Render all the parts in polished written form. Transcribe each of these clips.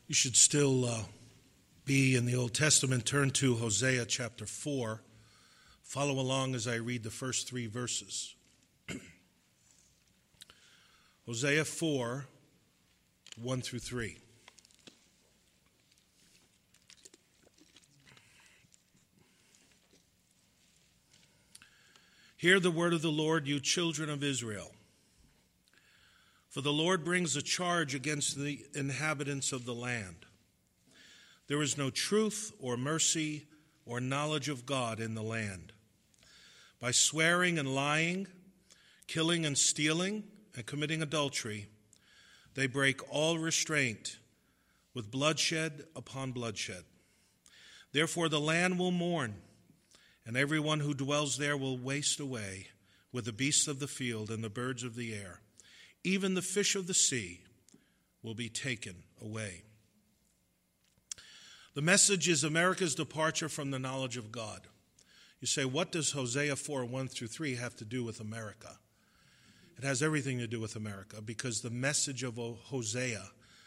You should still be in the Old Testament. Turn to Hosea chapter 4. Follow along as I read the first 3 verses. Hosea 4, 1 through 3. Hear the word of the Lord, you children of Israel. For the Lord brings a charge against the inhabitants of the land. There is no truth or mercy or knowledge of God in the land. By swearing and lying, killing and stealing, and committing adultery, they break all restraint with bloodshed upon bloodshed. Therefore the land will mourn, and everyone who dwells there will waste away with the beasts of the field and the birds of the air. Even the fish of the sea will be taken away. The message is America's departure from the knowledge of God. You say, what does Hosea 4, 1 through 3 have to do with America? It has everything to do with America because the message of Hosea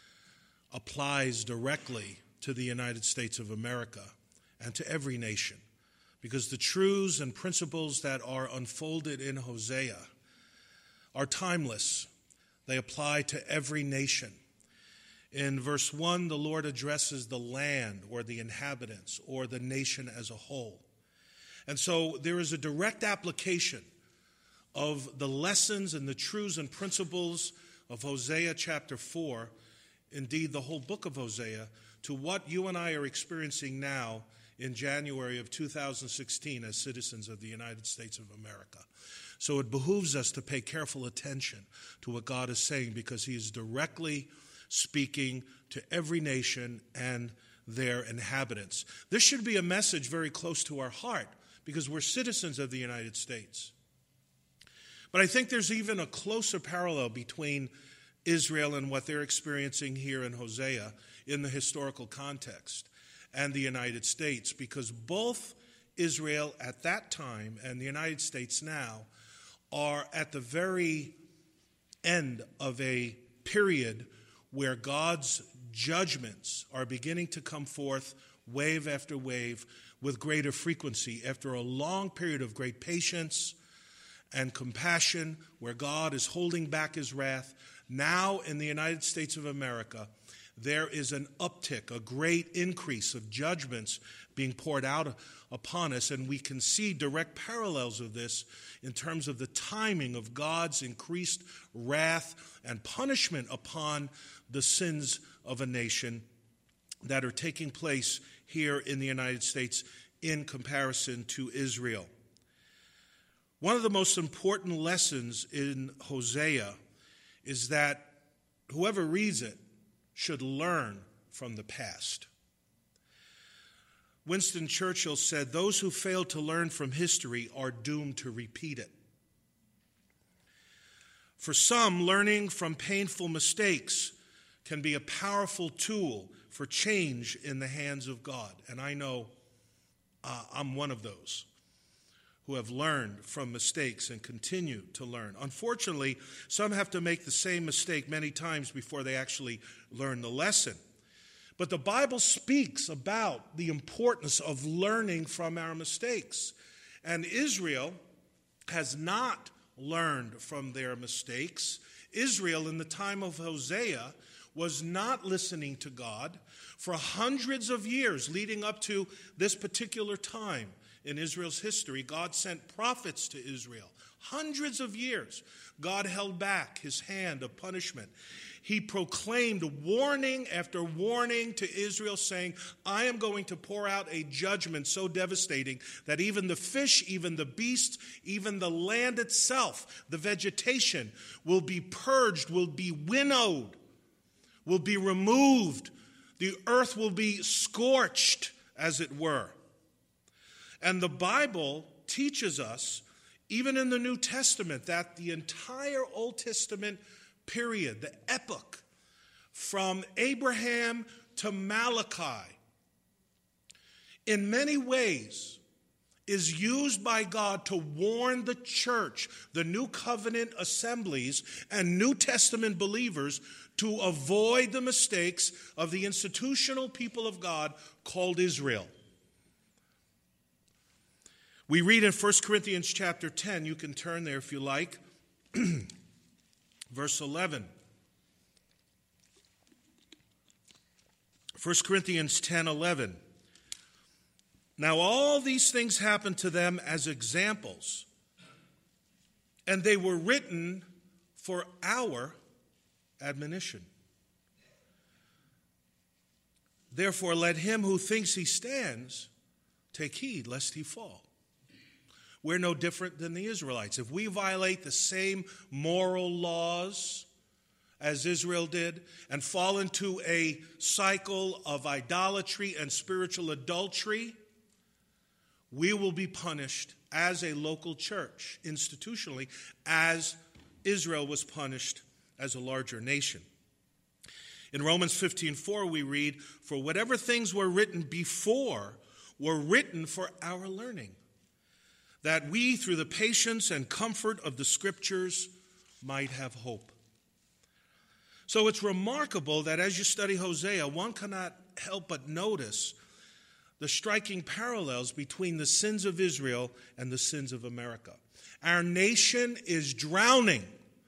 applies directly to the United States of America and to every nation. Because the truths and principles that are unfolded in Hosea are timeless. They apply to every nation. In verse 1, the Lord addresses the land or the inhabitants or the nation as a whole. And so there is a direct application of the lessons and the truths and principles of Hosea chapter 4, indeed the whole book of Hosea, to what you and I are experiencing now in January of 2016 as citizens of the United States of America. So it behooves us to pay careful attention to what God is saying because he is directly speaking to every nation and their inhabitants. This should be a message very close to our heart because we're citizens of the United States. But I think there's even a closer parallel between Israel and what they're experiencing here in Hosea in the historical context and the United States, because both Israel at that time and the United States now are at the very end of a period where God's judgments are beginning to come forth wave after wave with greater frequency after a long period of great patience and compassion where God is holding back his wrath. Now in the United States of America, there is an uptick, a great increase of judgments being poured out upon us, and we can see direct parallels of this in terms of the timing of God's increased wrath and punishment upon the sins of a nation that are taking place here in the United States in comparison to Israel. One of the most important lessons in Hosea is that whoever reads it should learn from the past. Winston Churchill said, "Those who fail to learn from history are doomed to repeat it." For some, learning from painful mistakes can be a powerful tool for change in the hands of God. And I know I'm one of those who have learned from mistakes and continue to learn. Unfortunately, some have to make the same mistake many times before they actually learn the lesson. But the Bible speaks about the importance of learning from our mistakes. And Israel has not learned from their mistakes. Israel, in the time of Hosea, was not listening to God for hundreds of years leading up to this particular time. In Israel's history, God sent prophets to Israel. Hundreds of years, God held back his hand of punishment. He proclaimed warning after warning to Israel, saying, I am going to pour out a judgment so devastating that even the fish, even the beasts, even the land itself, the vegetation will be purged, will be winnowed, will be removed. The earth will be scorched, as it were. And the Bible teaches us, even in the New Testament, that the entire Old Testament period, the epoch from Abraham to Malachi, in many ways is used by God to warn the church, the New Covenant assemblies and New Testament believers to avoid the mistakes of the institutional people of God called Israel. We read in 1 Corinthians chapter 10, you can turn there if you like, verse 11. 1 Corinthians 10:11. Now all these things happened to them as examples, and they were written for our admonition. Therefore, let him who thinks he stands take heed lest he fall. We're no different than the Israelites. If we violate the same moral laws as Israel did and fall into a cycle of idolatry and spiritual adultery, we will be punished as a local church, institutionally, as Israel was punished as a larger nation. In Romans 15:4 we read, "For whatever things were written before were written for our learning, that we, through the patience and comfort of the Scriptures, might have hope." So it's remarkable that as you study Hosea, one cannot help but notice the striking parallels between the sins of Israel and the sins of America. Our nation is drowning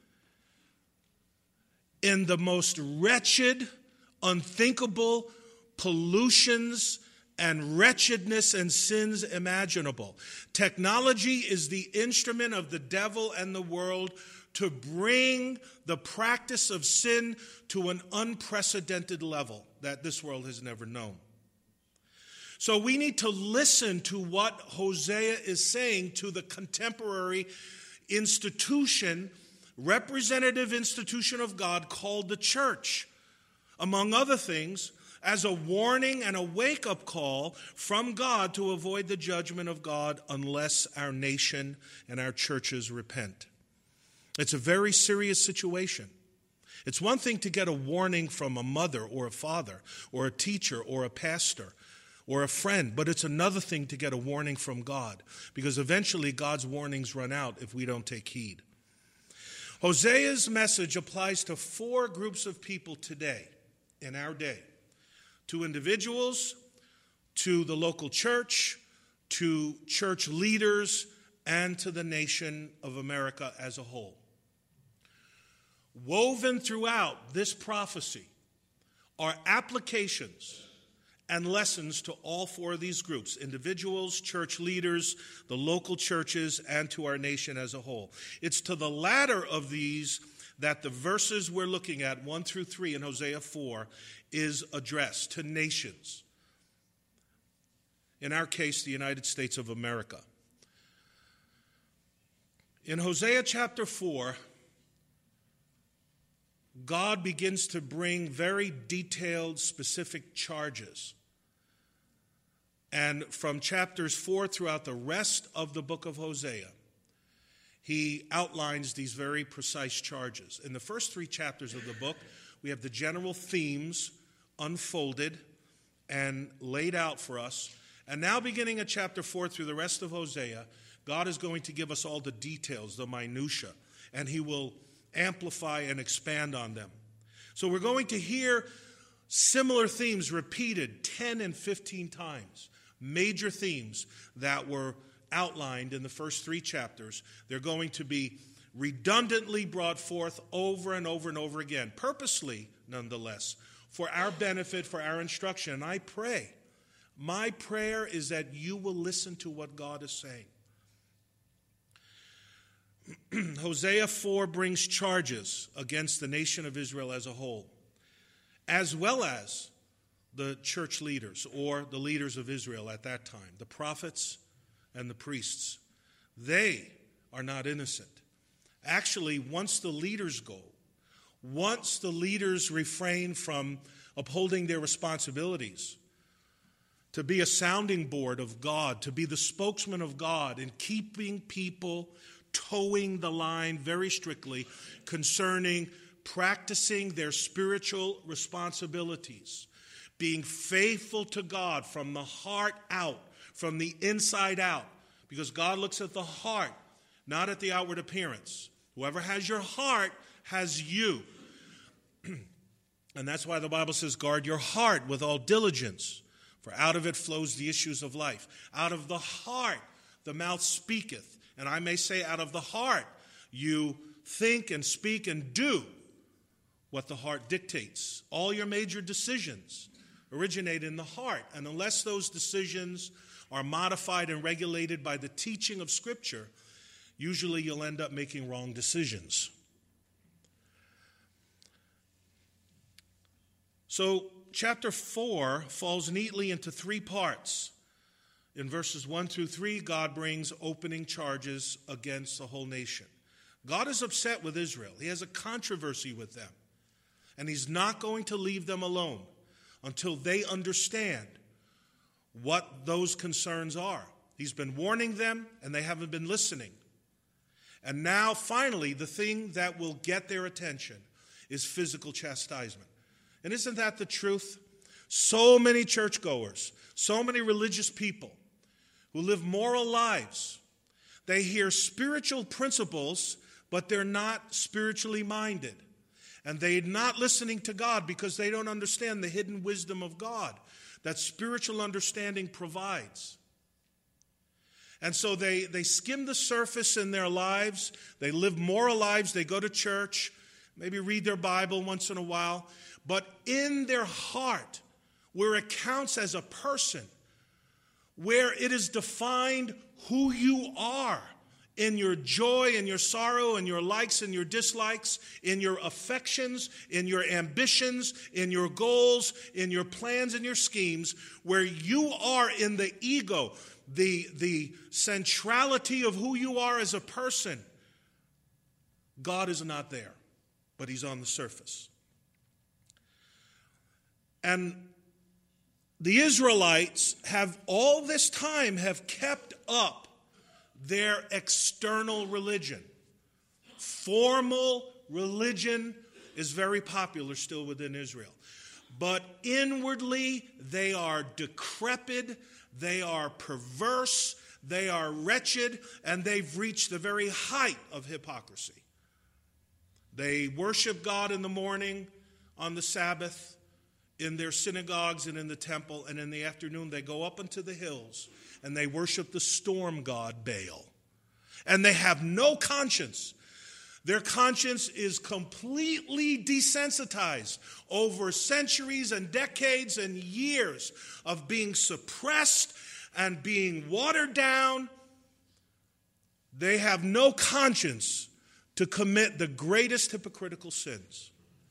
in the most wretched, unthinkable pollutions and wretchedness and sins imaginable. Technology is the instrument of the devil and the world to bring the practice of sin to an unprecedented level that this world has never known. So we need to listen to what Hosea is saying to the contemporary institution, representative institution of God called the church, among other things, as a warning and a wake-up call from God to avoid the judgment of God unless our nation and our churches repent. It's a very serious situation. It's one thing to get a warning from a mother or a father or a teacher or a pastor or a friend, but it's another thing to get a warning from God, because eventually God's warnings run out if we don't take heed. Hosea's message applies to 4 groups of people today, in our day. To individuals, to the local church, to church leaders, and to the nation of America as a whole. Woven throughout this prophecy are applications and lessons to all 4 of these groups: individuals, church leaders, the local churches, and to our nation as a whole. It's to the latter of these that the verses we're looking at, 1 through 3 in Hosea 4, is addressed, to nations. In our case, the United States of America. In Hosea chapter 4, God begins to bring very detailed, specific charges. And from chapters 4 throughout the rest of the book of Hosea, he outlines these very precise charges. In the first 3 chapters of the book, we have the general themes unfolded and laid out for us. And now beginning at chapter 4 through the rest of Hosea, God is going to give us all the details, the minutia, and he will amplify and expand on them. So we're going to hear similar themes repeated 10 and 15 times, major themes that were outlined in the first 3 chapters. They're going to be redundantly brought forth over and over and over again, purposely, nonetheless, for our benefit, for our instruction. And I pray, my prayer is that you will listen to what God is saying. Hosea 4 brings charges against the nation of Israel as a whole, as well as the church leaders or the leaders of Israel at that time, the prophets and the priests. They are not innocent. Actually, once the leaders go, once the leaders refrain from upholding their responsibilities to be a sounding board of God, to be the spokesman of God in keeping people towing the line very strictly concerning practicing their spiritual responsibilities, being faithful to God from the heart out, from the inside out, because God looks at the heart, not at the outward appearance. Whoever has your heart has you. And that's why the Bible says, guard your heart with all diligence, for out of it flows the issues of life. Out of the heart the mouth speaketh. And I may say out of the heart you think and speak and do what the heart dictates. All your major decisions originate in the heart. And unless those decisions are modified and regulated by the teaching of Scripture, usually you'll end up making wrong decisions. So chapter 4 falls neatly into 3 parts. In verses 1 through 3, God brings opening charges against the whole nation. God is upset with Israel. He has a controversy with them. And he's not going to leave them alone until they understand what those concerns are. He's been warning them, and they haven't been listening. And now, finally, the thing that will get their attention is physical chastisement. And isn't that the truth? So many churchgoers, so many religious people who live moral lives, they hear spiritual principles, but they're not spiritually minded. And they're not listening to God because they don't understand the hidden wisdom of God that spiritual understanding provides. And so they skim the surface in their lives. They live moral lives. They go to church, maybe read their Bible once in a while. But in their heart, where it counts as a person, where it is defined who you are in your joy and your sorrow and your likes and your dislikes, in your affections, in your ambitions, in your goals, in your plans and your schemes, where you are in the ego, the centrality of who you are as a person, God is not there, but he's on the surface. And the Israelites have all this time have kept up their external religion. Formal religion is very popular still within Israel. But inwardly, they are decrepit, they are perverse, they are wretched, and they've reached the very height of hypocrisy. They worship God in the morning, on the Sabbath, in their synagogues and in the temple, and in the afternoon they go up into the hills and they worship the storm god Baal. And they have no conscience. Their conscience is completely desensitized over centuries and decades and years of being suppressed and being watered down. They have no conscience to commit the greatest hypocritical sins.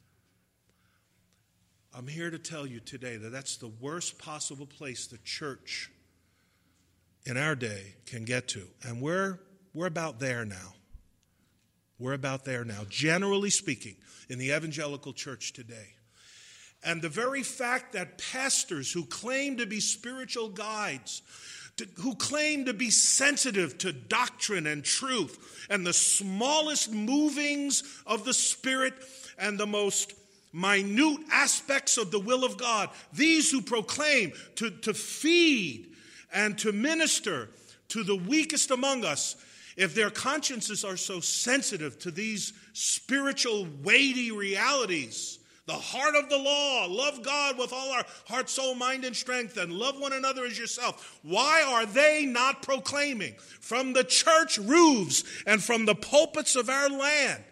I'm here to tell you today that that's the worst possible place the church in our day can get to. And we're about there now. We're about there now, generally speaking, in the evangelical church today. And the very fact that pastors who claim to be spiritual guides, who claim to be sensitive to doctrine and truth and the smallest movings of the Spirit and the most minute aspects of the will of God, these who proclaim to feed and to minister to the weakest among us, if their consciences are so sensitive to these spiritual weighty realities, the heart of the law, love God with all our heart, soul, mind, and strength, and love one another as yourself, why are they not proclaiming from the church roofs and from the pulpits of our land,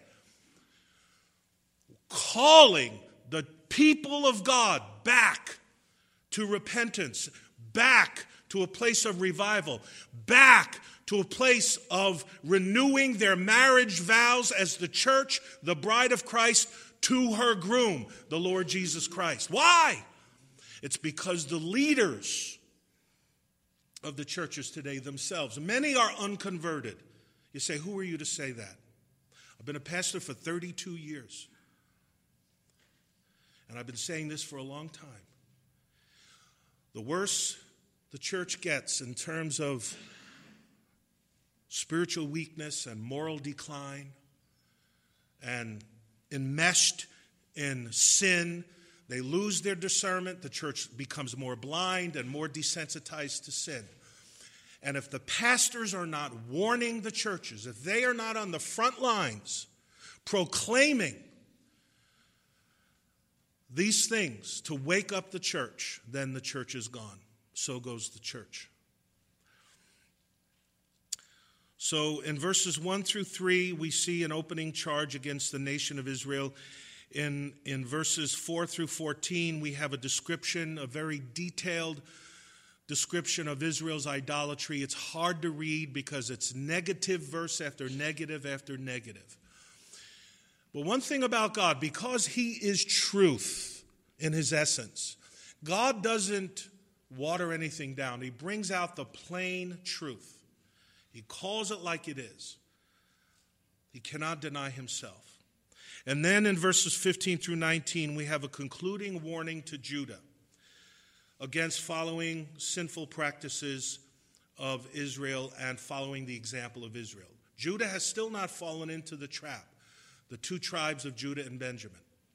calling the people of God back to repentance, back to a place of revival, back to a place of renewing their marriage vows as the church, the bride of Christ, to her groom, the Lord Jesus Christ. Why? It's because the leaders of the churches today themselves, many are unconverted. You say, who are you to say that? I've been a pastor for 32 years. And I've been saying this for a long time. The worse the church gets in terms of spiritual weakness and moral decline and enmeshed in sin, they lose their discernment. The church becomes more blind and more desensitized to sin. And if the pastors are not warning the churches, if they are not on the front lines proclaiming these things to wake up the church, then the church is gone. So goes the church. So in verses 1 through 3, we see an opening charge against the nation of Israel. In verses 4 through 14, we have a description, a very detailed description of Israel's idolatry. It's hard to read because it's negative verse after negative after negative. But one thing about God, because he is truth in his essence, God doesn't water anything down. He brings out the plain truth. He calls it like it is. He cannot deny himself. And then in verses 15 through 19, we have a concluding warning to Judah against following sinful practices of Israel and following the example of Israel. Judah has still not fallen into the trap, the two tribes of Judah and Benjamin.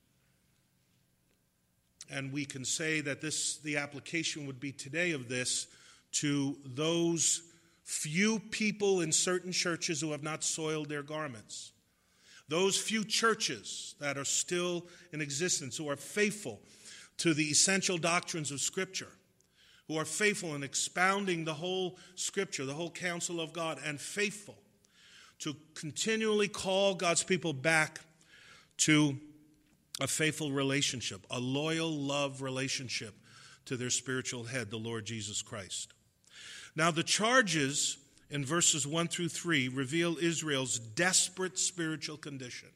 And we can say that the application would be today of this to those few people in certain churches who have not soiled their garments. Those few churches that are still in existence, who are faithful to the essential doctrines of Scripture, who are faithful in expounding the whole Scripture, the whole counsel of God, and faithful to continually call God's people back to a faithful relationship, a loyal love relationship to their spiritual head, the Lord Jesus Christ. Now, the charges in verses 1 through 3 reveal Israel's desperate spiritual condition.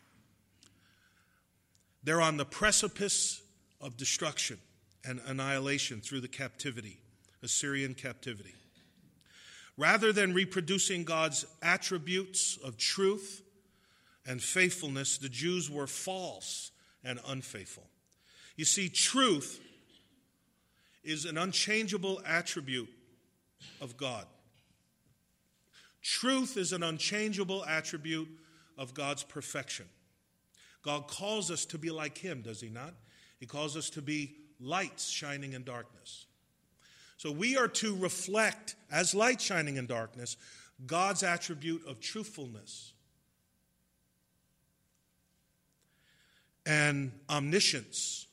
They're on the precipice of destruction and annihilation through the captivity, Assyrian captivity. Rather than reproducing God's attributes of truth and faithfulness, the Jews were false and unfaithful. You see, truth is an unchangeable attribute of God. Truth is an unchangeable attribute of God's perfection. God calls us to be like him, does he not? He calls us to be lights shining in darkness. So we are to reflect, as light shining in darkness, God's attribute of truthfulness and omniscience.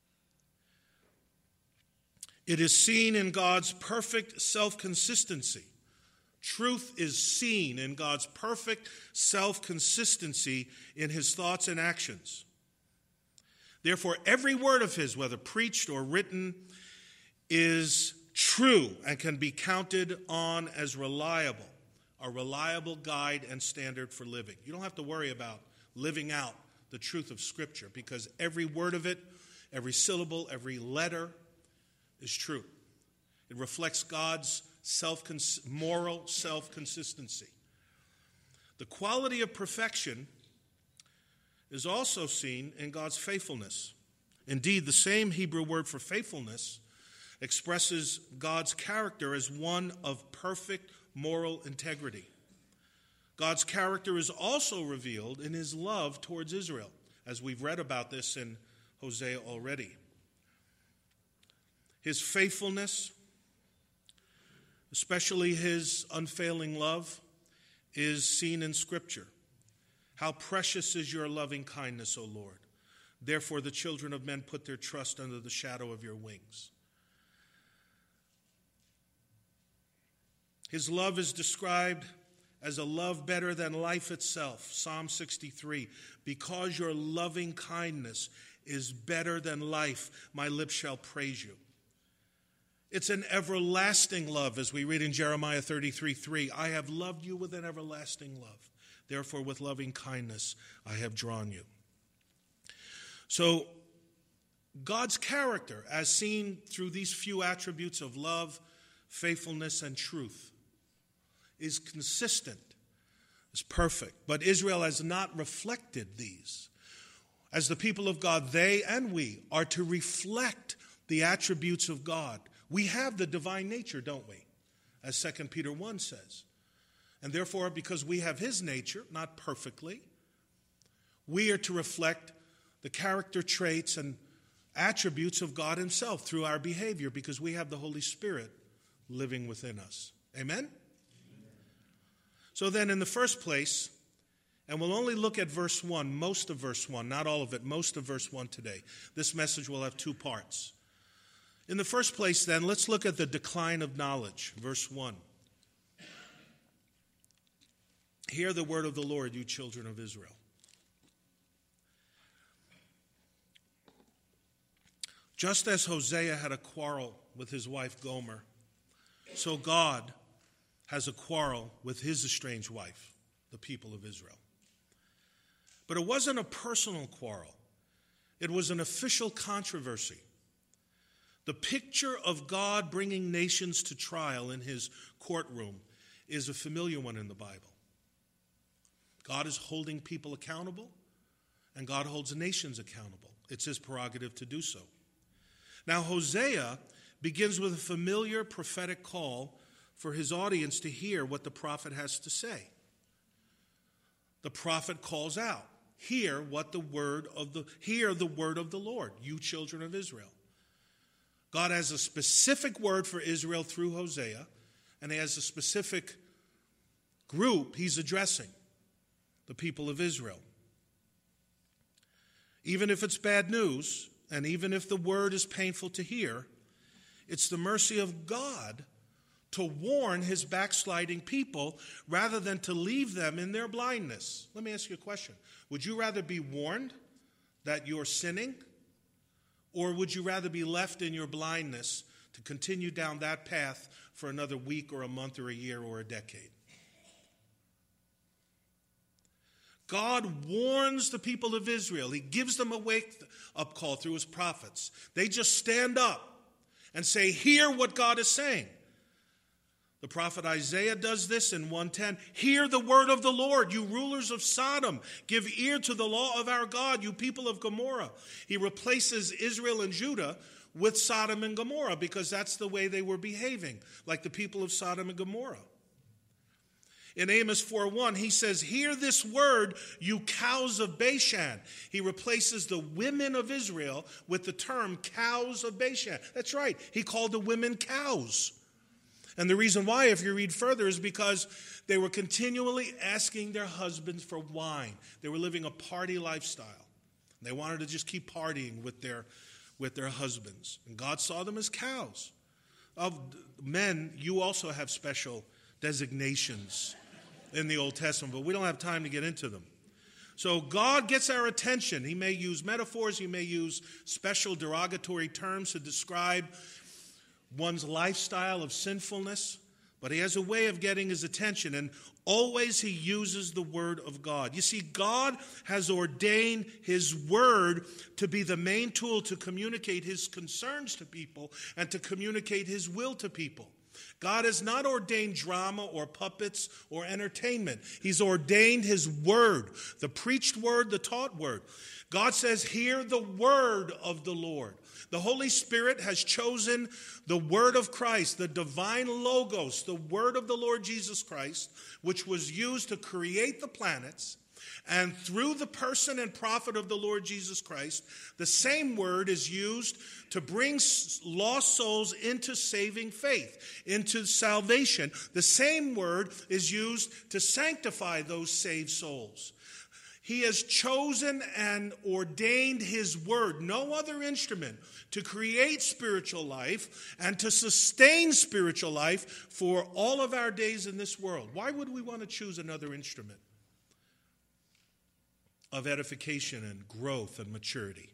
It is seen in God's perfect self-consistency. Truth is seen in God's perfect self-consistency in his thoughts and actions. Therefore, every word of his, whether preached or written, is true and can be counted on as reliable, a reliable guide and standard for living. You don't have to worry about living out the truth of Scripture because every word of it, every syllable, every letter is true. It reflects God's moral self-consistency. The quality of perfection is also seen in God's faithfulness. Indeed, the same Hebrew word for faithfulness expresses God's character as one of perfect moral integrity. God's character is also revealed in his love towards Israel, as we've read about this in Hosea already. His faithfulness, especially his unfailing love, is seen in Scripture. How precious is your loving kindness, O Lord. Therefore the children of men put their trust under the shadow of your wings. His love is described as a love better than life itself. Psalm 63, because your loving kindness is better than life, my lips shall praise you. It's an everlasting love, as we read in Jeremiah 33:3. I have loved you with an everlasting love. Therefore, with loving kindness, I have drawn you. So, God's character, as seen through these few attributes of love, faithfulness, and truth, is consistent, is perfect. But Israel has not reflected these. As the people of God, they and we are to reflect the attributes of God. We have the divine nature, don't we? As 2 Peter 1 says. And therefore, because we have his nature, not perfectly, we are to reflect the character traits and attributes of God himself through our behavior because we have the Holy Spirit living within us. Amen? So then, in the first place, And we'll only look at verse 1, most of verse 1, not all of it, most of verse 1 today. This message will have 2 parts. In the first place, then, let's look at the decline of knowledge. Verse 1. Hear the word of the Lord, you children of Israel. Just as Hosea had a quarrel with his wife Gomer, so God has a quarrel with his estranged wife, the people of Israel. But it wasn't a personal quarrel. It was an official controversy. The picture of God bringing nations to trial in his courtroom is a familiar one in the Bible. God is holding people accountable, and God holds nations accountable. It's his prerogative to do so. Now, Hosea begins with a familiar prophetic call for his audience to hear what the prophet has to say. The prophet calls out, hear the word of the Lord, you children of Israel. God has a specific word for Israel through Hosea, and he has a specific group he's addressing, the people of Israel. Even if it's bad news, and even if the word is painful to hear, it's the mercy of God to warn his backsliding people rather than to leave them in their blindness. Let me ask you a question. Would you rather be warned that you're sinning, or would you rather be left in your blindness to continue down that path for another week or a month or a year or a decade? God warns the people of Israel. He gives them a wake-up call through his prophets. They just stand up and say, hear what God is saying. The prophet Isaiah does this in 1:10. Hear the word of the Lord, you rulers of Sodom. Give ear to the law of our God, you people of Gomorrah. He replaces Israel and Judah with Sodom and Gomorrah because that's the way they were behaving, like the people of Sodom and Gomorrah. In Amos 4:1, he says, hear this word, you cows of Bashan. He replaces the women of Israel with the term cows of Bashan. That's right. He called the women cows. And the reason why, if you read further, is because they were continually asking their husbands for wine. They were living a party lifestyle. They wanted to just keep partying with their husbands. And God saw them as cows. Of men, you also have special designations in the Old Testament, but we don't have time to get into them. So God gets our attention. He may use metaphors. He may use special derogatory terms to describe one's lifestyle of sinfulness, but he has a way of getting his attention, and always he uses the word of God. You see, God has ordained his word to be the main tool to communicate his concerns to people and to communicate his will to people. God has not ordained drama or puppets or entertainment. He's ordained his word, the preached word, the taught word. God says, hear the word of the Lord. The Holy Spirit has chosen the word of Christ, the divine logos, the word of the Lord Jesus Christ, which was used to create the planets. And through the person and prophet of the Lord Jesus Christ, the same word is used to bring lost souls into saving faith, into salvation. The same word is used to sanctify those saved souls. He has chosen and ordained his word, no other instrument, to create spiritual life and to sustain spiritual life for all of our days in this world. Why would we want to choose another instrument of edification and growth and maturity?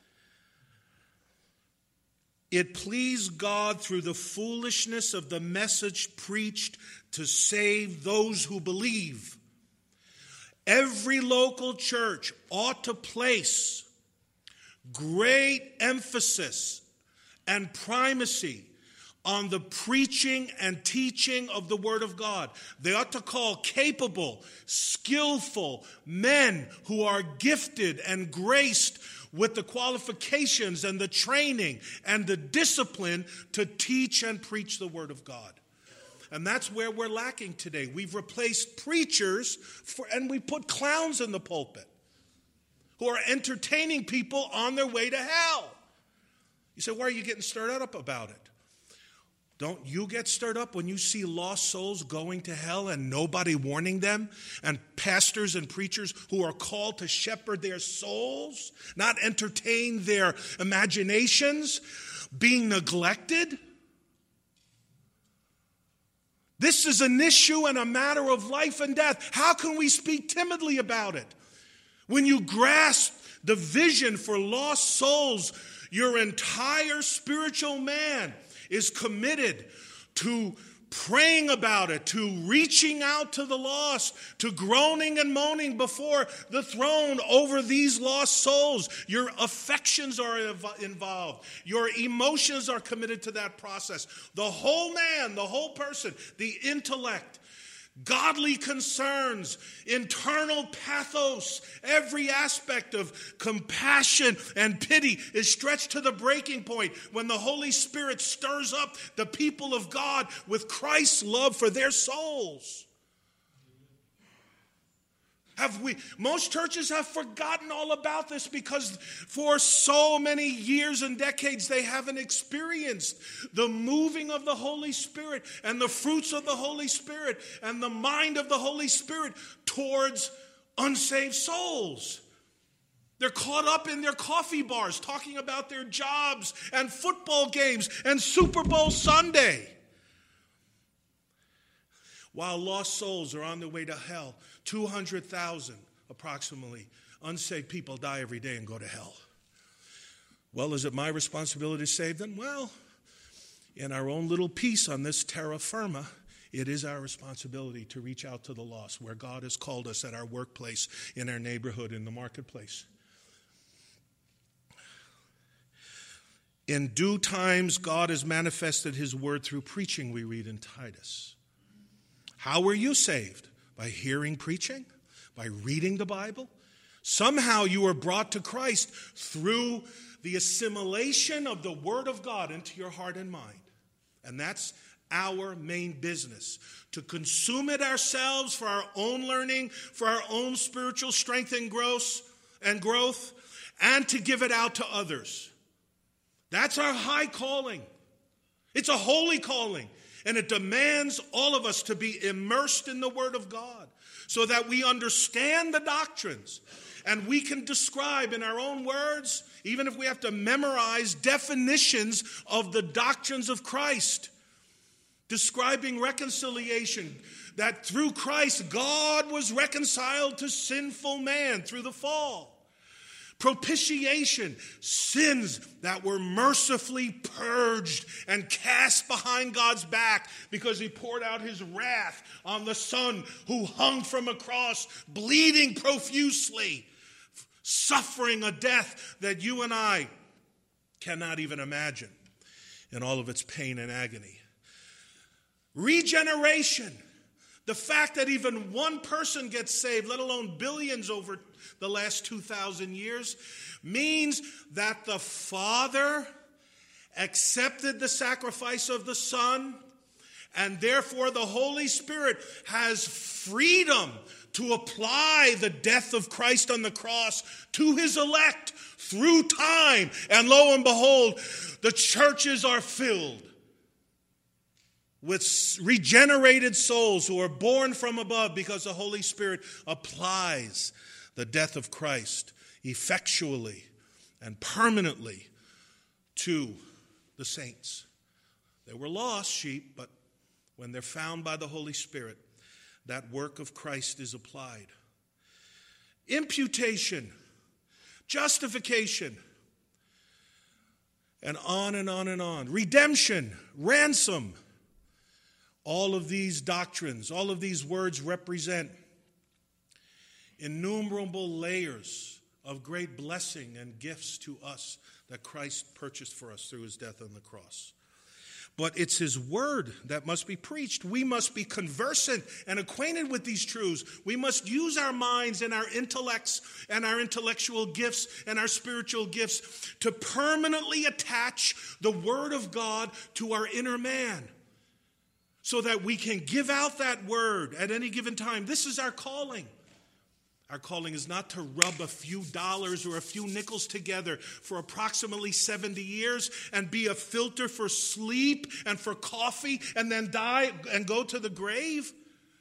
It pleased God through the foolishness of the message preached to save those who believe. Every local church ought to place great emphasis and primacy on the preaching and teaching of the Word of God. They ought to call capable, skillful men who are gifted and graced with the qualifications and the training and the discipline to teach and preach the Word of God. And that's where we're lacking today. We've replaced preachers and we put clowns in the pulpit who are entertaining people on their way to hell. You say, why are you getting stirred up about it? Don't you get stirred up when you see lost souls going to hell and nobody warning them? And pastors and preachers who are called to shepherd their souls, not entertain their imaginations, being neglected? This is an issue and a matter of life and death. How can we speak timidly about it? When you grasp the vision for lost souls, your entire spiritual man is committed to praying about it, to reaching out to the lost, to groaning and moaning before the throne over these lost souls. Your affections are involved. Your emotions are committed to that process. The whole man, the whole person, the intellect, godly concerns, internal pathos, every aspect of compassion and pity is stretched to the breaking point when the Holy Spirit stirs up the people of God with Christ's love for their souls. Most churches have forgotten all about this because for so many years and decades they haven't experienced the moving of the Holy Spirit and the fruits of the Holy Spirit and the mind of the Holy Spirit towards unsaved souls. They're caught up in their coffee bars talking about their jobs and football games and Super Bowl Sunday. While lost souls are on their way to hell, 200,000 approximately unsaved people die every day and go to hell. Well, is it my responsibility to save them? Well, in our own little piece on this terra firma, it is our responsibility to reach out to the lost where God has called us at our workplace, in our neighborhood, in the marketplace. In due times, God has manifested his word through preaching, we read in Titus. How were you saved? By hearing preaching? By reading the Bible? Somehow you were brought to Christ through the assimilation of the Word of God into your heart and mind. And that's our main business. To consume it ourselves for our own learning, for our own spiritual strength and growth, and to give it out to others. That's our high calling. It's a holy calling. And it demands all of us to be immersed in the Word of God so that we understand the doctrines and we can describe in our own words, even if we have to memorize definitions of the doctrines of Christ, describing reconciliation, that through Christ God was reconciled to sinful man through the fall. Propitiation, sins that were mercifully purged and cast behind God's back because he poured out his wrath on the Son who hung from a cross, bleeding profusely, suffering a death that you and I cannot even imagine in all of its pain and agony. Regeneration, the fact that even one person gets saved, let alone billions over the last 2,000 years, means that the Father accepted the sacrifice of the Son, and therefore the Holy Spirit has freedom to apply the death of Christ on the cross to his elect through time. And lo and behold, the churches are filled with regenerated souls who are born from above because the Holy Spirit applies the death of Christ effectually and permanently to the saints. They were lost sheep, but when they're found by the Holy Spirit, that work of Christ is applied. Imputation, justification, and on and on and on. Redemption, ransom. All of these doctrines, all of these words represent innumerable layers of great blessing and gifts to us that Christ purchased for us through his death on the cross. But it's his word that must be preached. We must be conversant and acquainted with these truths. We must use our minds and our intellects and our intellectual gifts and our spiritual gifts to permanently attach the word of God to our inner man, so that we can give out that word at any given time. This is our calling. Our calling is not to rub a few dollars or a few nickels together for approximately 70 years and be a filter for sleep and for coffee and then die and go to the grave.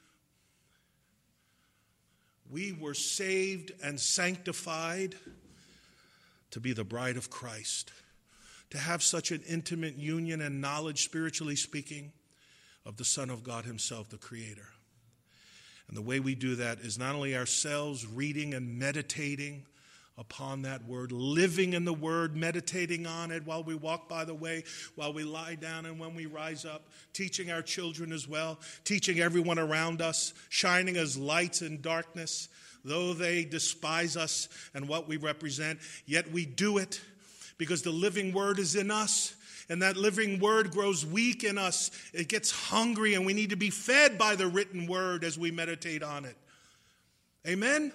We were saved and sanctified to be the bride of Christ, to have such an intimate union and knowledge, spiritually speaking, of the Son of God himself, the Creator. And the way we do that is not only ourselves reading and meditating upon that word, living in the word, meditating on it while we walk by the way, while we lie down and when we rise up, teaching our children as well, teaching everyone around us, shining as lights in darkness, though they despise us and what we represent, yet we do it because the living word is in us. And that living word grows weak in us. It gets hungry, and we need to be fed by the written word as we meditate on it. Amen?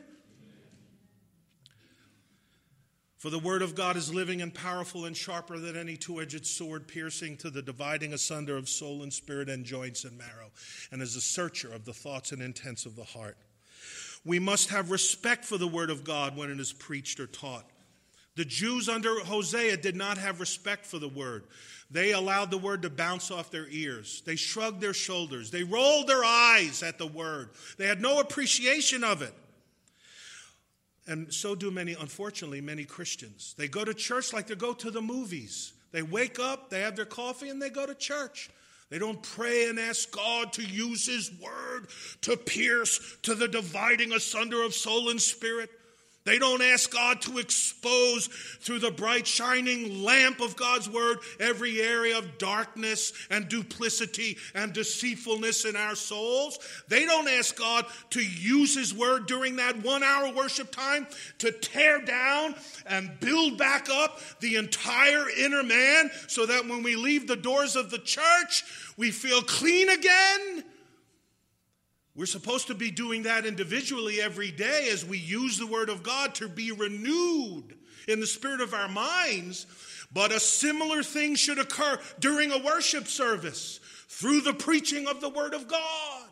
For the word of God is living and powerful and sharper than any two-edged sword, piercing to the dividing asunder of soul and spirit and joints and marrow, and is a searcher of the thoughts and intents of the heart. We must have respect for the word of God when it is preached or taught. The Jews under Hosea did not have respect for the word. They allowed the word to bounce off their ears. They shrugged their shoulders. They rolled their eyes at the word. They had no appreciation of it. And so do unfortunately, many Christians. They go to church like they go to the movies. They wake up, they have their coffee, and they go to church. They don't pray and ask God to use his word to pierce to the dividing asunder of soul and spirit. They don't ask God to expose through the bright shining lamp of God's word every area of darkness and duplicity and deceitfulness in our souls. They don't ask God to use his word during that 1 hour worship time to tear down and build back up the entire inner man so that when we leave the doors of the church, we feel clean again. We're supposed to be doing that individually every day as we use the word of God to be renewed in the spirit of our minds. But a similar thing should occur during a worship service through the preaching of the word of God.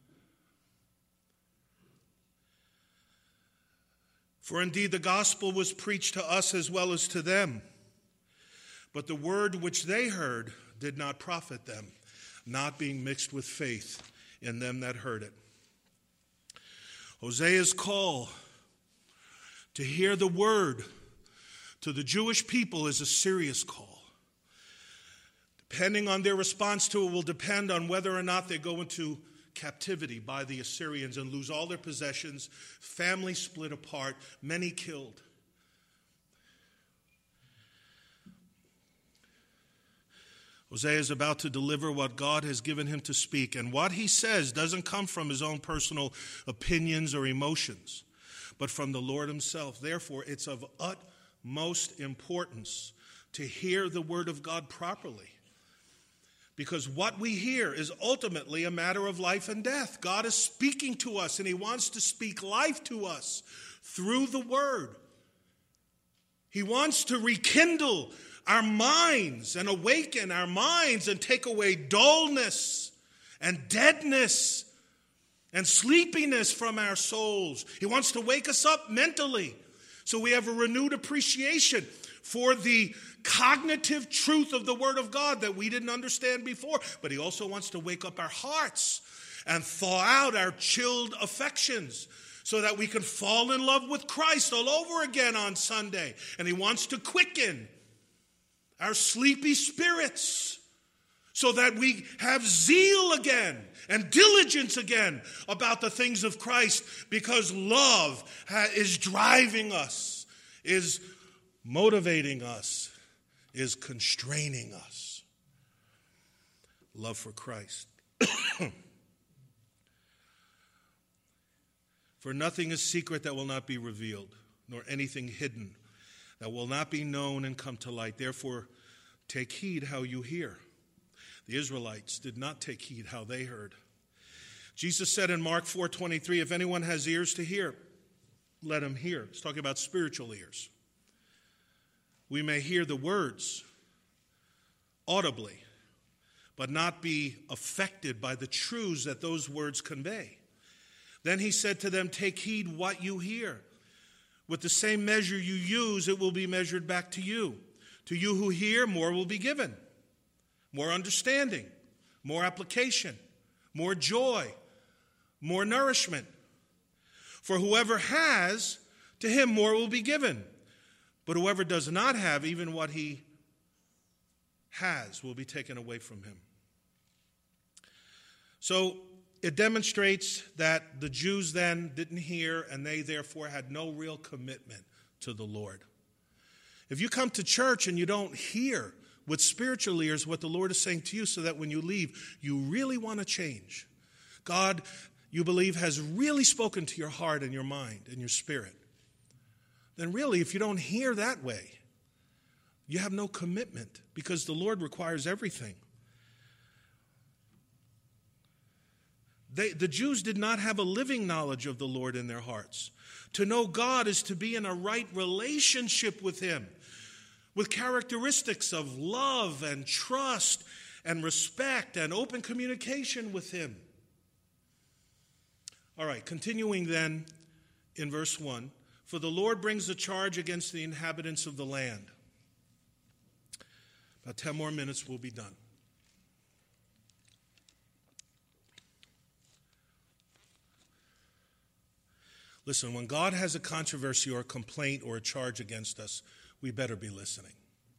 For indeed the gospel was preached to us as well as to them. But the word which they heard did not profit them, not being mixed with faith in them that heard it. Hosea's call to hear the word to the Jewish people is a serious call. Depending on their response to it will depend on whether or not they go into captivity by the Assyrians and lose all their possessions, families split apart, many killed. Hosea is about to deliver what God has given him to speak, and what he says doesn't come from his own personal opinions or emotions, but from the Lord himself. Therefore, it's of utmost importance to hear the word of God properly, because what we hear is ultimately a matter of life and death. God is speaking to us, and he wants to speak life to us through the word. He wants to rekindle our minds and awaken our minds and take away dullness and deadness and sleepiness from our souls. He wants to wake us up mentally so we have a renewed appreciation for the cognitive truth of the Word of God that we didn't understand before. But he also wants to wake up our hearts and thaw out our chilled affections so that we can fall in love with Christ all over again on Sunday. And he wants to quicken our sleepy spirits so that we have zeal again and diligence again about the things of Christ, because love is driving us, is motivating us, is constraining us. Love for Christ. For nothing is secret that will not be revealed, nor anything hidden that will not be known and come to light. Therefore, take heed how you hear. The Israelites did not take heed how they heard. Jesus said in Mark 4:23, if anyone has ears to hear, let him hear. He's talking about spiritual ears. We may hear the words audibly, but not be affected by the truths that those words convey. Then he said to them, take heed what you hear. With the same measure you use, it will be measured back to you. To you who hear, more will be given. More understanding, more application, more joy, more nourishment. For whoever has, to him more will be given. But whoever does not have, even what he has will be taken away from him. So it demonstrates that the Jews then didn't hear, and they therefore had no real commitment to the Lord. If you come to church and you don't hear with spiritual ears what the Lord is saying to you, so that when you leave, you really want to change. God, you believe, has really spoken to your heart and your mind and your spirit. Then really, if you don't hear that way, you have no commitment, because the Lord requires everything. The Jews did not have a living knowledge of the Lord in their hearts. To know God is to be in a right relationship with him, with characteristics of love and trust and respect and open communication with him. All right, continuing then in verse 1. For the Lord brings a charge against the inhabitants of the land. About 10 more minutes, we'll be done. Listen, when God has a controversy or a complaint or a charge against us, we better be listening.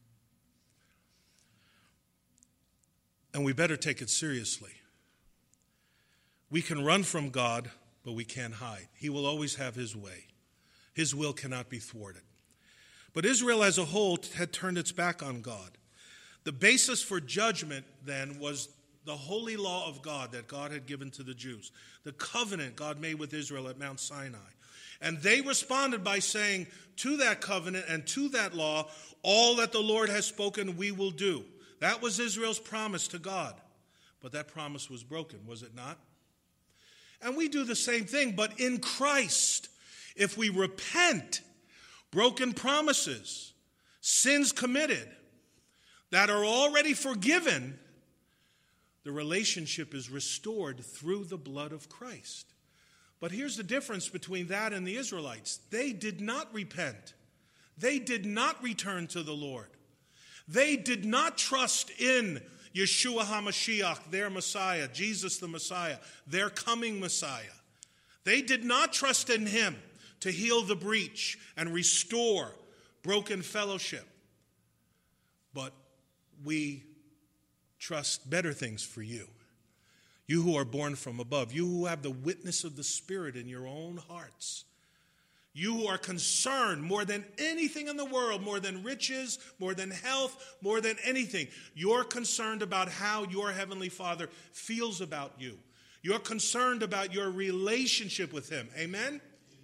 And we better take it seriously. We can run from God, but we can't hide. He will always have his way. His will cannot be thwarted. But Israel as a whole had turned its back on God. The basis for judgment then was the holy law of God that God had given to the Jews, the covenant God made with Israel at Mount Sinai. And they responded by saying, to that covenant and to that law, all that the Lord has spoken we will do. That was Israel's promise to God. But that promise was broken, was it not? And we do the same thing, but in Christ. If we repent, broken promises, sins committed that are already forgiven, the relationship is restored through the blood of Christ. But here's the difference between that and the Israelites. They did not repent. They did not return to the Lord. They did not trust in Yeshua HaMashiach, their Messiah, Jesus the Messiah, their coming Messiah. They did not trust in him to heal the breach and restore broken fellowship. But we trust better things for you. You who are born from above. You who have the witness of the Spirit in your own hearts. You who are concerned more than anything in the world, more than riches, more than health, more than anything. You're concerned about how your Heavenly Father feels about you. You're concerned about your relationship with him. Amen?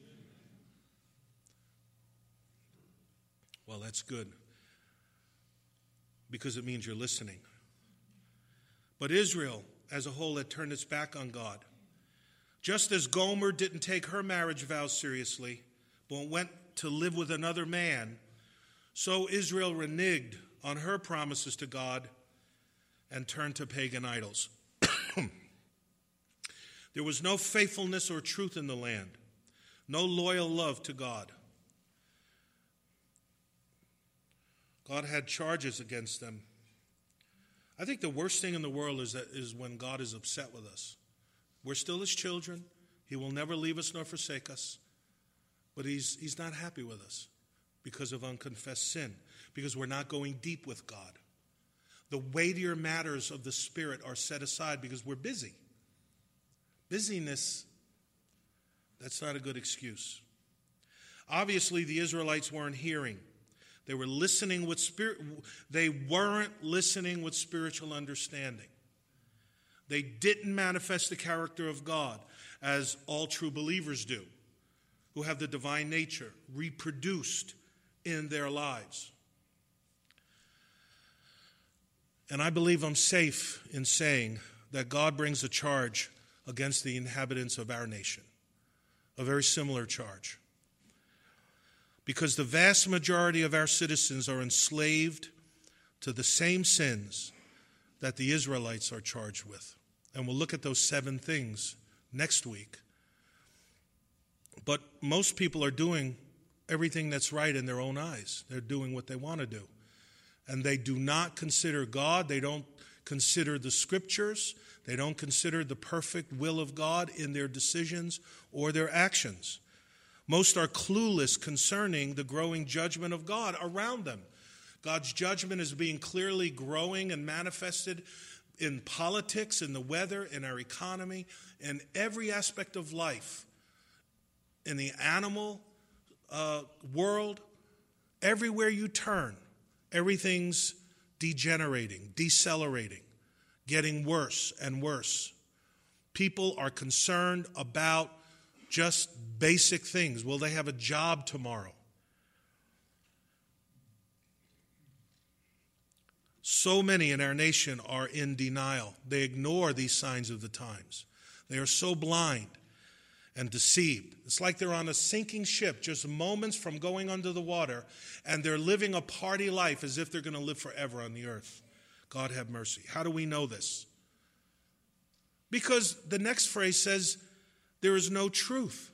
Well, that's good, because it means you're listening. But Israel as a whole had turned its back on God. Just as Gomer didn't take her marriage vows seriously, but went to live with another man, so Israel reneged on her promises to God and turned to pagan idols. There was no faithfulness or truth in the land, no loyal love to God. God had charges against them. I think the worst thing in the world is when God is upset with us. We're still his children. He will never leave us nor forsake us. But he's not happy with us because of unconfessed sin, because we're not going deep with God. The weightier matters of the Spirit are set aside because we're busy. Busyness, that's not a good excuse. Obviously, the Israelites weren't hearing. They were listening with spirit. They weren't listening with spiritual understanding. They didn't manifest the character of God as all true believers do, who have the divine nature reproduced in their lives. And I believe I'm safe in saying that God brings a charge against the inhabitants of our nation, a very similar charge. Because the vast majority of our citizens are enslaved to the same sins that the Israelites are charged with. And we'll look at those 7 things next week. But most people are doing everything that's right in their own eyes. They're doing what they want to do. And they do not consider God. They don't consider the Scriptures. They don't consider the perfect will of God in their decisions or their actions. Most are clueless concerning the growing judgment of God around them. God's judgment is being clearly growing and manifested in politics, in the weather, in our economy, in every aspect of life, in the animal world. Everywhere you turn, everything's degenerating, decelerating, getting worse and worse. People are concerned about just basic things. Will they have a job tomorrow? So many in our nation are in denial. They ignore these signs of the times. They are so blind and deceived. It's like they're on a sinking ship, just moments from going under the water, and they're living a party life as if they're going to live forever on the earth. God have mercy. How do we know this? Because the next phrase says, there is no truth.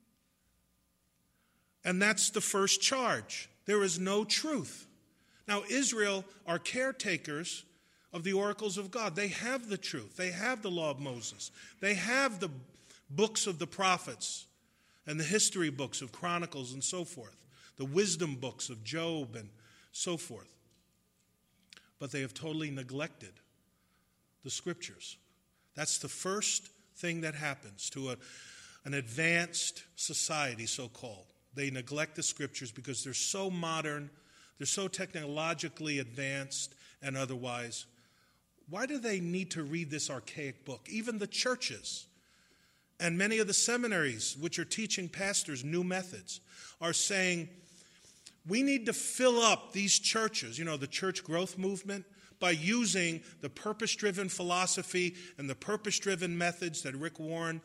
And that's the first charge. There is no truth. Now, Israel are caretakers of the oracles of God. They have the truth. They have the law of Moses. They have the books of the prophets and the history books of Chronicles and so forth, the wisdom books of Job and so forth. But they have totally neglected the Scriptures. That's the first thing that happens to an advanced society, so-called. They neglect the Scriptures because they're so modern, they're so technologically advanced and otherwise. Why do they need to read this archaic book? Even the churches and many of the seminaries, which are teaching pastors new methods, are saying, we need to fill up these churches, the church growth movement, by using the purpose-driven philosophy and the purpose-driven methods that Rick Warren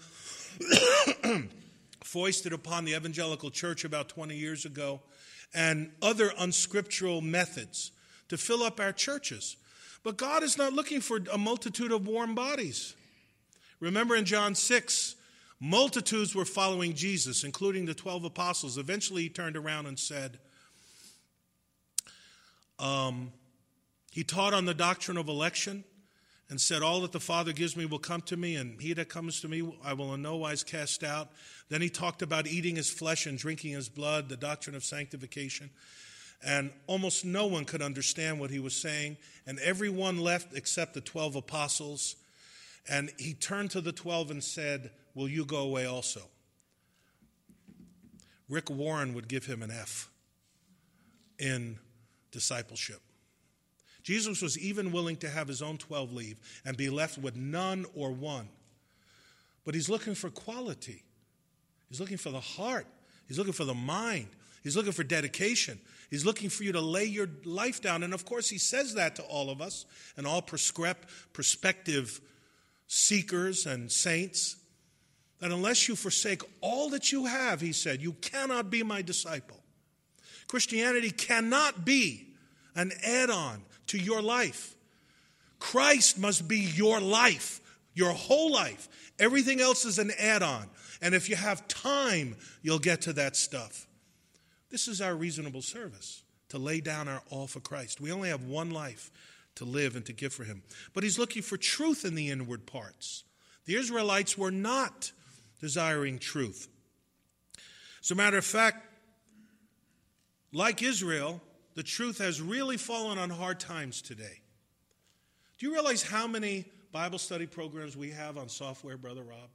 foisted upon the evangelical church about 20 years ago, and other unscriptural methods to fill up our churches. But God is not looking for a multitude of warm bodies. Remember in John 6, multitudes were following Jesus, including the 12 apostles. Eventually he turned around and said, he taught on the doctrine of election and said, all that the Father gives me will come to me, and he that comes to me I will in no wise cast out. Then he talked about eating his flesh and drinking his blood, the doctrine of sanctification. And almost no one could understand what he was saying, and everyone left except the 12 apostles. And he turned to the 12 and said, will you go away also? Rick Warren would give him an F in discipleship. Jesus was even willing to have his own 12 leave and be left with none or one. But he's looking for quality. He's looking for the heart. He's looking for the mind. He's looking for dedication. He's looking for you to lay your life down. And of course, he says that to all of us and all prospective seekers and saints, that unless you forsake all that you have, he said, you cannot be my disciple. Christianity cannot be an add-on to your life. Christ must be your life, your whole life. Everything else is an add-on. And if you have time, you'll get to that stuff. This is our reasonable service, to lay down our all for Christ. We only have one life to live and to give for him. But he's looking for truth in the inward parts. The Israelites were not desiring truth. As a matter of fact, like Israel, the truth has really fallen on hard times today. Do you realize how many Bible study programs we have on software, Brother Rob?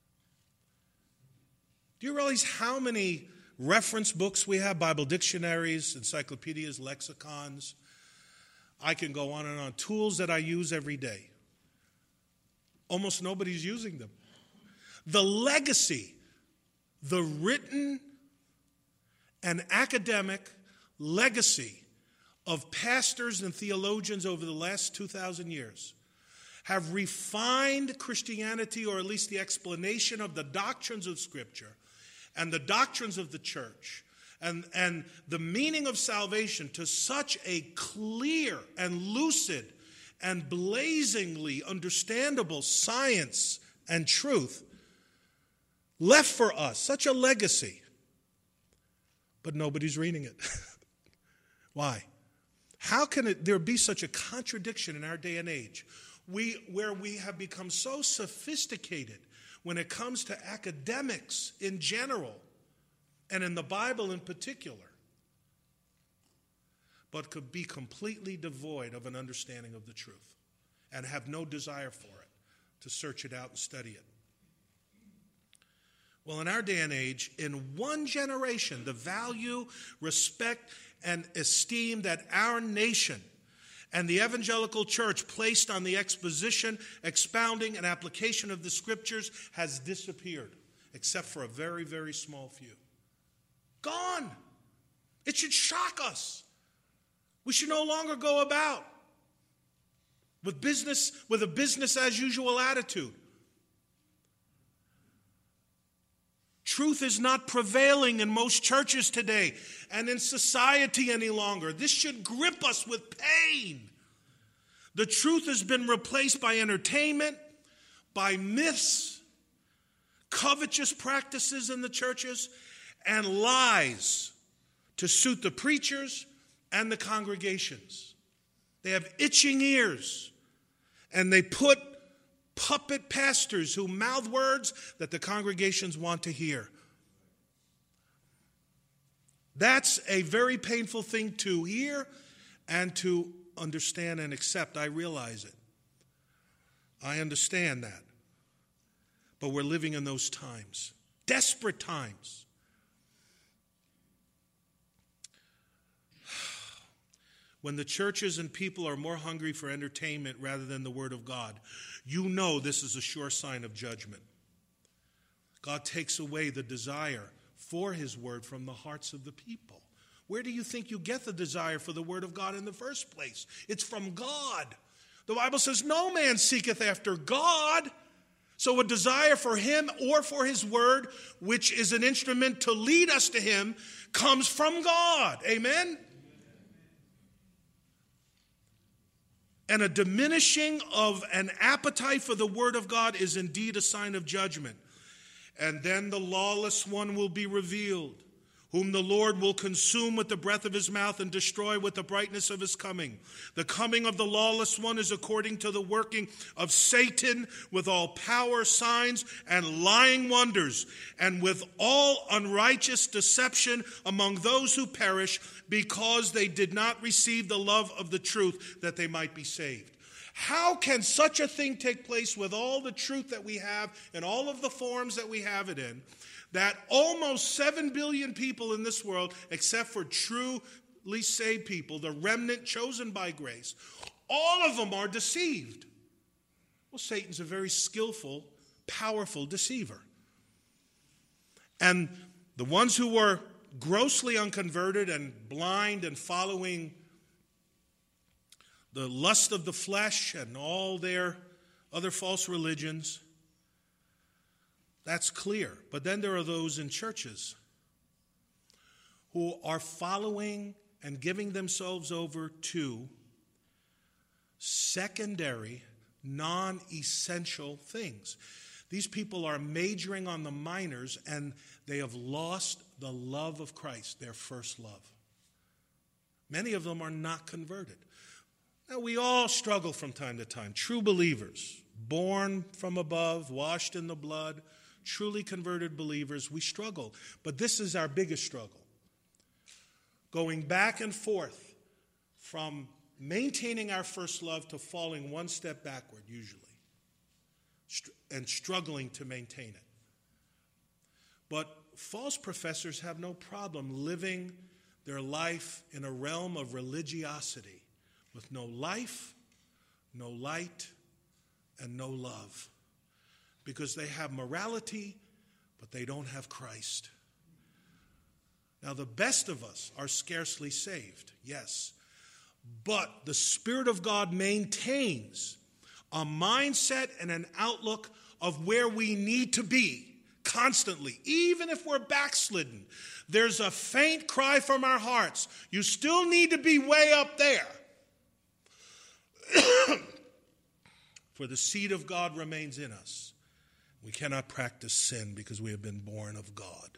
Do you realize how many reference books we have, Bible dictionaries, encyclopedias, lexicons? I can go on and on. Tools that I use every day. Almost nobody's using them. The legacy, the written and academic legacy of pastors and theologians over the last 2,000 years have refined Christianity, or at least the explanation of the doctrines of Scripture and the doctrines of the church and the meaning of salvation to such a clear and lucid and blazingly understandable science and truth, left for us, such a legacy. But nobody's reading it. Why? How can there be such a contradiction in our day and age? Where we have become so sophisticated when it comes to academics in general and in the Bible in particular, but could be completely devoid of an understanding of the truth and have no desire for it, to search it out and study it. Well, in our day and age, in one generation, the value, respect, and esteem that our nation and the evangelical church placed on the exposition, expounding, and application of the scriptures has disappeared, except for a very, very small few. Gone. It should shock us. We should no longer go about with a business as usual attitude. Truth is not prevailing in most churches today and in society any longer. This should grip us with pain. The truth has been replaced by entertainment, by myths, covetous practices in the churches, and lies to suit the preachers and the congregations. They have itching ears, and they put puppet pastors who mouth words that the congregations want to hear. That's a very painful thing to hear and to understand and accept. I realize it. I understand that. But we're living in those times, desperate times. When the churches and people are more hungry for entertainment rather than the Word of God, you know this is a sure sign of judgment. God takes away the desire for His Word from the hearts of the people. Where do you think you get the desire for the Word of God in the first place? It's from God. The Bible says, no man seeketh after God. So a desire for Him or for His Word, which is an instrument to lead us to Him, comes from God. Amen? And a diminishing of an appetite for the Word of God is indeed a sign of judgment. And then the lawless one will be revealed, whom the Lord will consume with the breath of His mouth and destroy with the brightness of His coming. The coming of the lawless one is according to the working of Satan with all power, signs, and lying wonders, and with all unrighteous deception among those who perish, because they did not receive the love of the truth that they might be saved. How can such a thing take place with all the truth that we have and all of the forms that we have it in, that almost 7 billion people in this world, except for truly saved people, the remnant chosen by grace, all of them are deceived? Well, Satan's a very skillful, powerful deceiver. And the ones who were grossly unconverted and blind and following the lust of the flesh and all their other false religions, that's clear. But then there are those in churches who are following and giving themselves over to secondary, non-essential things. These people are majoring on the minors, and they have lost the love of Christ, their first love. Many of them are not converted. Now, we all struggle from time to time. True believers, born from above, washed in the blood, truly converted believers, we struggle. But this is our biggest struggle. Going back and forth from maintaining our first love to falling one step backward, usually, and struggling to maintain it. But false professors have no problem living their life in a realm of religiosity with no life, no light, and no love. Because they have morality, but they don't have Christ. Now, the best of us are scarcely saved, yes. But the Spirit of God maintains a mindset and an outlook of where we need to be constantly, even if we're backslidden. There's a faint cry from our hearts. You still need to be way up there. For the seed of God remains in us. We cannot practice sin because we have been born of God.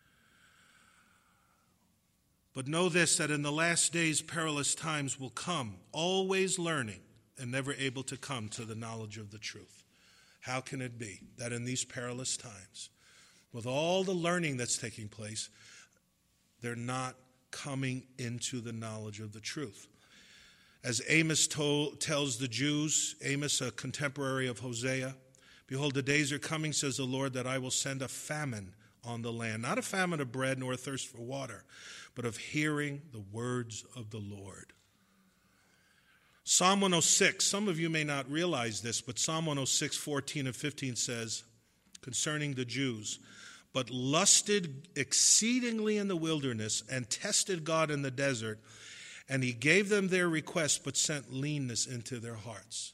But know this, that in the last days perilous times will come, always learning and never able to come to the knowledge of the truth. How can it be that in these perilous times, with all the learning that's taking place, they're not coming into the knowledge of the truth? As Amos tells the Jews, Amos, a contemporary of Hosea, behold, the days are coming, says the Lord, that I will send a famine on the land, not a famine of bread nor a thirst for water, but of hearing the words of the Lord. Psalm 106, some of you may not realize this, but Psalm 106, 14 and 15 says, concerning the Jews, but lusted exceedingly in the wilderness and tested God in the desert, and he gave them their request, but sent leanness into their hearts.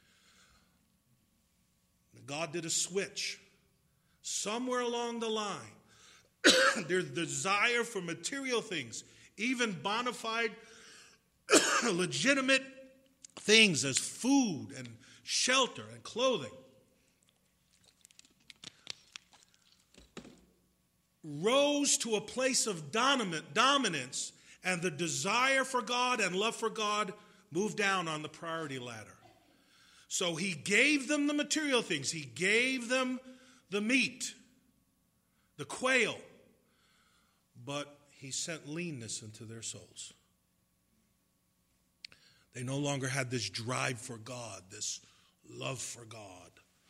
God did a switch. Somewhere along the line, there's desire for material things, even bona fide, legitimate things as food and shelter and clothing, rose to a place of dominance, and the desire for God and love for God moved down on the priority ladder. So he gave them the material things. He gave them the meat, the quail, but he sent leanness into their souls. They no longer had this drive for God, this love for God.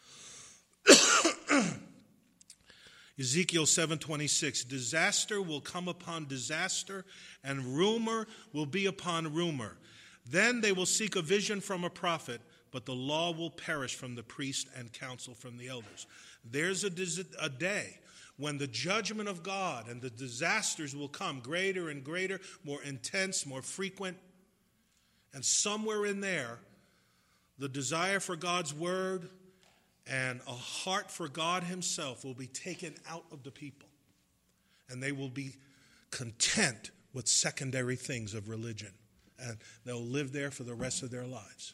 Ezekiel 7:26, disaster will come upon disaster, and rumor will be upon rumor. Then they will seek a vision from a prophet, but the law will perish from the priest and counsel from the elders. There's a day when the judgment of God and the disasters will come greater and greater, more intense, more frequent. And somewhere in there, the desire for God's word and a heart for God himself will be taken out of the people. And they will be content with secondary things of religion. And they'll live there for the rest of their lives.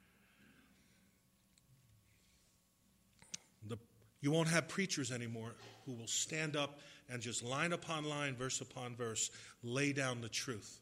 You won't have preachers anymore who will stand up and just line upon line, verse upon verse, lay down the truth.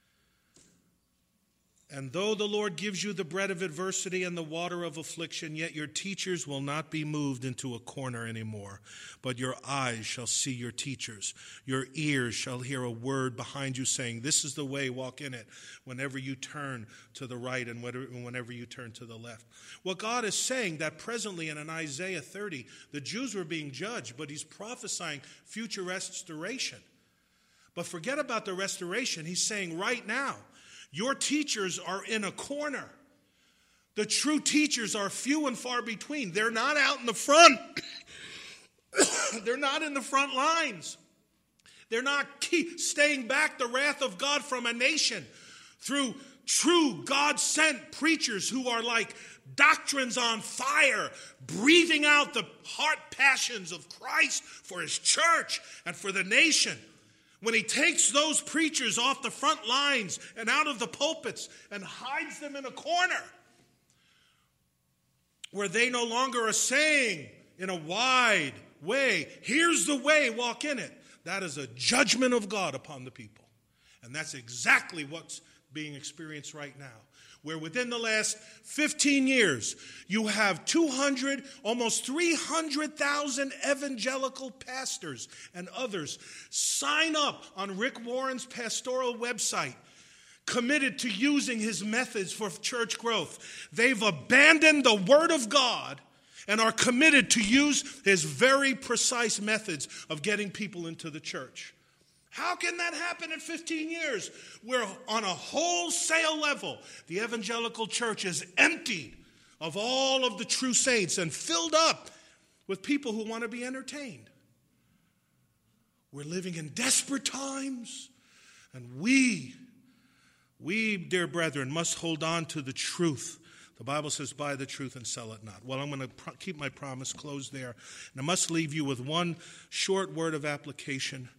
And though the Lord gives you the bread of adversity and the water of affliction, yet your teachers will not be moved into a corner anymore, but your eyes shall see your teachers. Your ears shall hear a word behind you saying, this is the way, walk in it, whenever you turn to the right and whenever you turn to the left. What God is saying that presently in Isaiah 30, the Jews were being judged, but he's prophesying future restoration. But forget about the restoration. He's saying right now, your teachers are in a corner. The true teachers are few and far between. They're not out in the front. They're not in the front lines. They're not staying back the wrath of God from a nation through true God-sent preachers who are like doctrines on fire, breathing out the heart passions of Christ for his church and for the nation. When he takes those preachers off the front lines and out of the pulpits and hides them in a corner where they no longer are saying in a wide way, here's the way, walk in it. That is a judgment of God upon the people. And that's exactly what's being experienced right now. Where within the last 15 years, you have 200, almost 300,000 evangelical pastors and others sign up on Rick Warren's pastoral website, committed to using his methods for church growth. They've abandoned the Word of God and are committed to use his very precise methods of getting people into the church. How can that happen in 15 years? Where on a wholesale level, the evangelical church is emptied of all of the true saints and filled up with people who want to be entertained. We're living in desperate times, and we, dear brethren, must hold on to the truth. The Bible says, buy the truth and sell it not. Well, I'm going to keep my promise closed there. And I must leave you with one short word of application.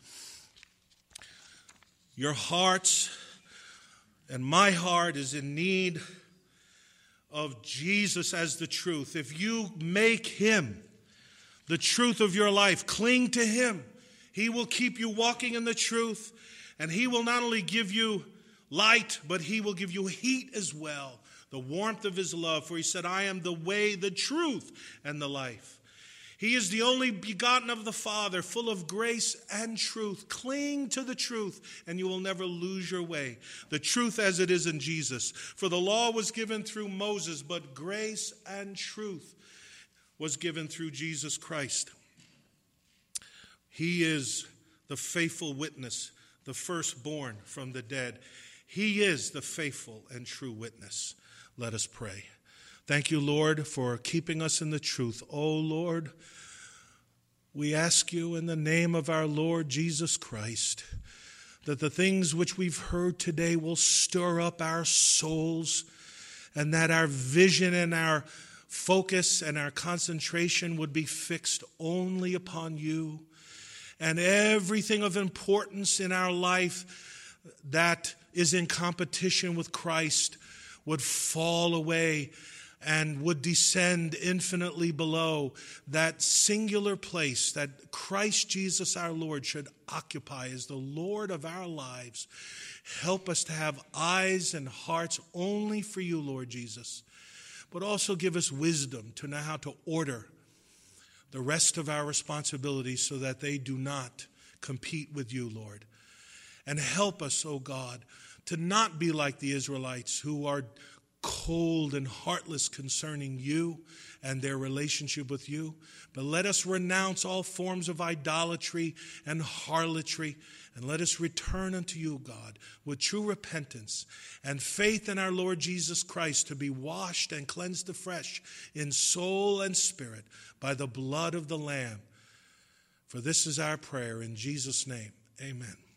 Your hearts and my heart is in need of Jesus as the truth. If you make him the truth of your life. Cling to him. He will keep you walking in the truth, and he will not only give you light, but he will give you heat as well, the warmth of his love. For he said, I am the way, the truth, and the life. He is the only begotten of the Father, full of grace and truth. Cling to the truth, and you will never lose your way. The truth as it is in Jesus. For the law was given through Moses, but grace and truth was given through Jesus Christ. He is the faithful witness, the firstborn from the dead. He is the faithful and true witness. Let us pray. Thank you, Lord, for keeping us in the truth. Oh, Lord, we ask you in the name of our Lord Jesus Christ that the things which we've heard today will stir up our souls, and that our vision and our focus and our concentration would be fixed only upon you, and everything of importance in our life that is in competition with Christ would fall away and would descend infinitely below that singular place that Christ Jesus our Lord should occupy as the Lord of our lives. Help us to have eyes and hearts only for you, Lord Jesus, but also give us wisdom to know how to order the rest of our responsibilities so that they do not compete with you, Lord. And help us, O God, to not be like the Israelites who are cold and heartless concerning you and their relationship with you. But let us renounce all forms of idolatry and harlotry, and let us return unto you, God, with true repentance and faith in our Lord Jesus Christ, to be washed and cleansed afresh in soul and spirit by the blood of the Lamb. For this is our prayer in Jesus' name. Amen.